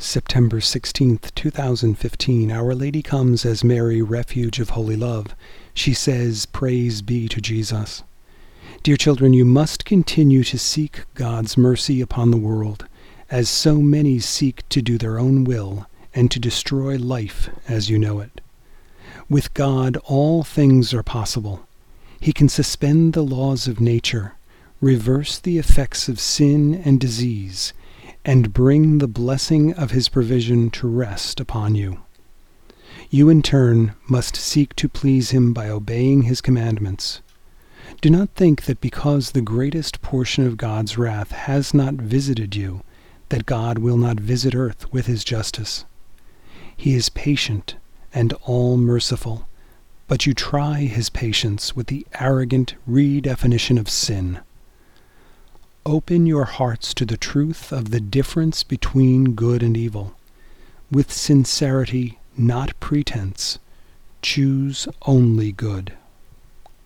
September 16th, 2015, Our Lady comes as Mary, refuge of holy love. She says, "Praise be to Jesus." Dear children, you must continue to seek God's mercy upon the world, as so many seek to do their own will and to destroy life as you know it. With God, all things are possible. He can suspend the laws of nature, reverse the effects of sin and disease, and bring the blessing of His provision to rest upon you. You, in turn, must seek to please Him by obeying His commandments. Do not think that because the greatest portion of God's wrath has not visited you, that God will not visit earth with His justice. He is patient and all-merciful, but you try His patience with the arrogant redefinition of sin. Open your hearts to the truth of the difference between good and evil. With sincerity, not pretense, choose only good.